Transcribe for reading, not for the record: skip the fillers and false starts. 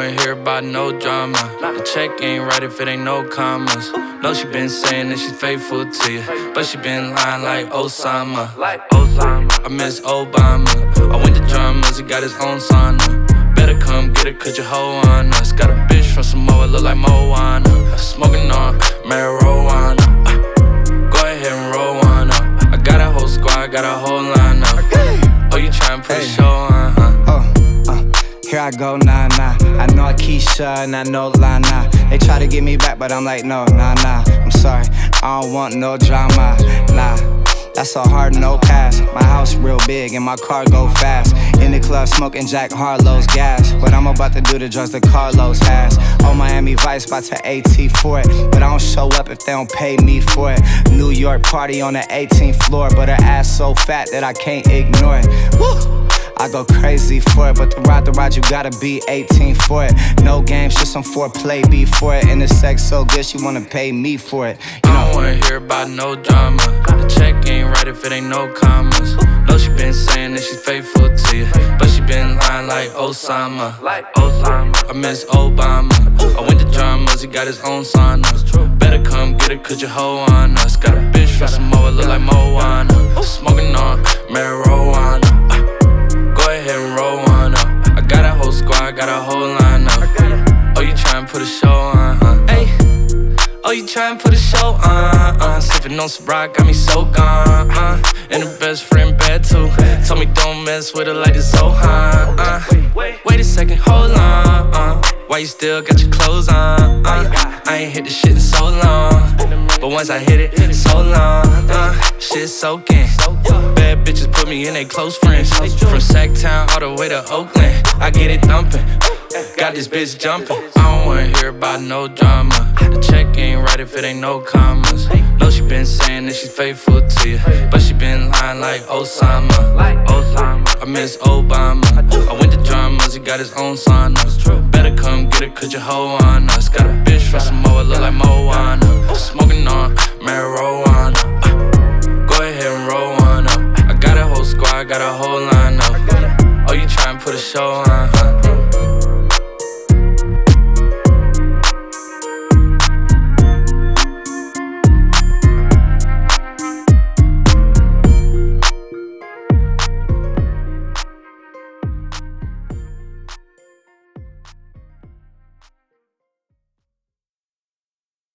wanna hear about no drama. The check ain't right if it ain't no commas. No, she been saying that she's faithful to you, but she been lying like Osama. I miss Obama. I went to drummers, he got his own sauna. Better come get it, cause your hoe on us. Got a bitch from Samoa, look like Moana. Smoking on marijuana. Go ahead and roll one up. I got a whole squad, got a whole line up. Oh, you tryna put a show on, huh? Here I go, nah. I know Keisha and I know Lana. They try to get me back, but I'm like, no, nah. I'm sorry, I don't want no drama, nah. That's a hard no pass. My house real big and my car go fast. In the club smoking Jack Harlow's gas. But I'm about to do the drugs that Carlos has. On Miami Vice, about to AT for it. But I don't show up if they don't pay me for it. New York party on the 18th floor. But her ass so fat that I can't ignore it. Woo! I go crazy for it, but to ride the ride you gotta be 18 for it. No games, just some foreplay before it. And the sex so good she wanna pay me for it. You know. I don't wanna hear about no drama. The check ain't right if it ain't no commas. No, she been saying that she's faithful to you, but she been lying like Osama. I miss Obama. I went to drummers, he got his own sauna. Better come get it, cause your hoe on us. Got a bitch from Samoa, look like Moana. Smoking on marijuana. Go ahead and roll one up. I got a whole squad, got a whole line up. Oh, you tryna put a show on, huh? Ay. Oh, you tryna put a show on, Sippin' on some rock, got me so gone, And her best friend bad too. Told me don't mess with her like it's so hot, Wait a second, hold on, Why you still got your clothes on, I ain't hit this shit in so long. But once I hit it, so long, shit soaking. Bad bitches put me in they close friends. From Sacktown all the way to Oakland, I get it thumping. Got this bitch jumping. I don't wanna hear about no drama. The check ain't right if it ain't no commas. No, she been saying that she's faithful to you, but she been lying like Osama. I miss Obama. I went to drummers, he got his own sauna. Better come get it, cause your hoe on us. Got a bitch from Samoa, look like Moana.